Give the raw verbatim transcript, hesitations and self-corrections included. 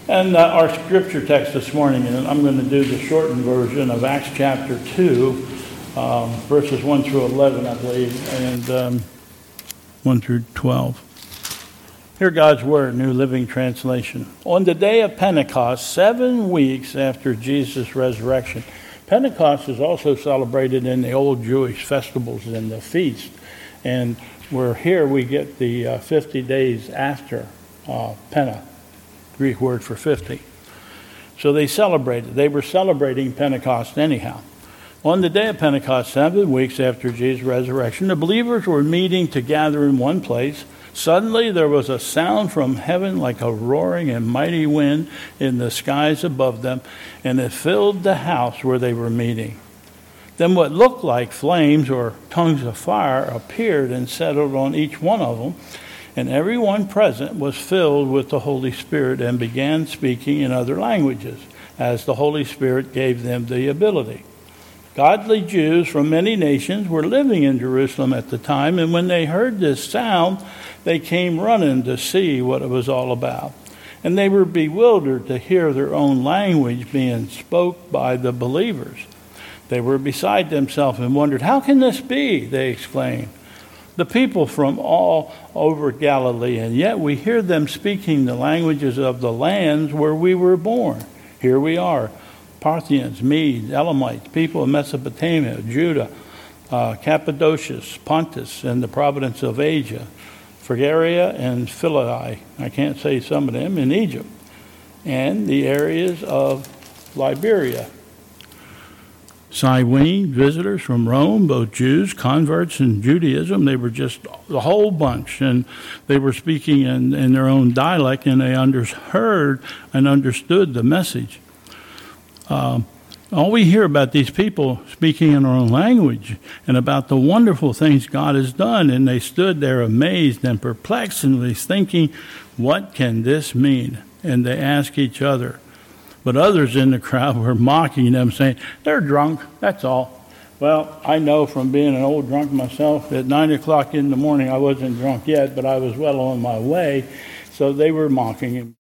And uh, our scripture text this morning, and I'm going to do the shortened version of Acts chapter two, um, verses one through eleven, I believe, and um, one through twelve. Hear God's word, New Living Translation. On the day of Pentecost, seven weeks after Jesus' resurrection. Pentecost is also celebrated in the old Jewish festivals and the feast. And we're here, we get the uh, fifty days after uh, Penta. Greek word for fifty. So they celebrated. They were celebrating Pentecost anyhow. On the day of Pentecost, seven weeks after Jesus' resurrection, the believers were meeting to gather in one place. Suddenly there was a sound from heaven like a roaring and mighty wind in the skies above them, and it filled the house where they were meeting. Then what looked like flames or tongues of fire appeared and settled on each one of them. And everyone present was filled with the Holy Spirit and began speaking in other languages, as the Holy Spirit gave them the ability. Godly Jews from many nations were living in Jerusalem at the time, and when they heard this sound, they came running to see what it was all about. And they were bewildered to hear their own language being spoke by the believers. They were beside themselves and wondered, "How can this be?" they exclaimed. "The people from all over Galilee, and yet we hear them speaking the languages of the lands where we were born. Here we are, Parthians, Medes, Elamites, people of Mesopotamia, Judah, uh, Cappadocia, Pontus, and the province of Asia, Phrygia and Philippi," I can't say some of them, "in Egypt, and the areas of Liberia, Cyrene, visitors from Rome, both Jews, converts in Judaism." They were just a whole bunch, and they were speaking in, in their own dialect, and they underheard and understood the message. Um, all we hear about these people speaking in their own language and about the wonderful things God has done, and they stood there amazed and perplexedly thinking, "What can this mean?" And they asked each other. But others in the crowd were mocking them, saying, "They're drunk, that's all." Well, I know from being an old drunk myself, at nine o'clock in the morning I wasn't drunk yet, but I was well on my way, so they were mocking him.